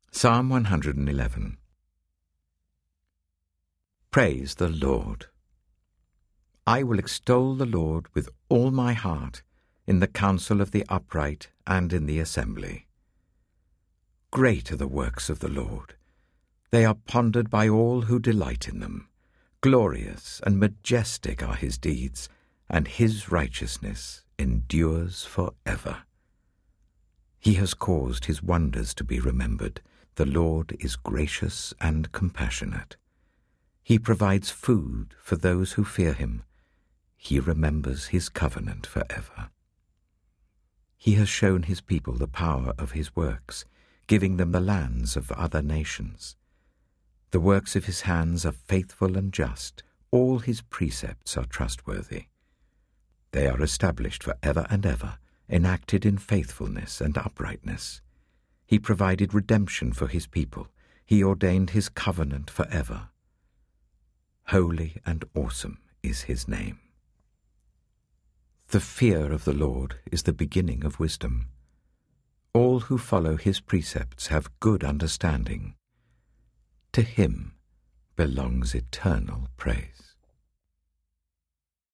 Psalm 111. Praise the Lord. I will extol the Lord with all my heart in the council of the upright and in the assembly. Great are the works of the Lord. They are pondered by all who delight in them. Glorious and majestic are his deeds, and his righteousness endures forever. He has caused his wonders to be remembered. The Lord is gracious and compassionate. He provides food for those who fear him. He remembers his covenant forever. He has shown his people the power of his works, giving them the lands of other nations. The works of his hands are faithful and just. All his precepts are trustworthy. They are established for ever and ever, enacted in faithfulness and uprightness. He provided redemption for his people. He ordained his covenant forever. Holy and awesome is his name. The fear of the Lord is the beginning of wisdom. All who follow his precepts have good understanding. To him belongs eternal praise.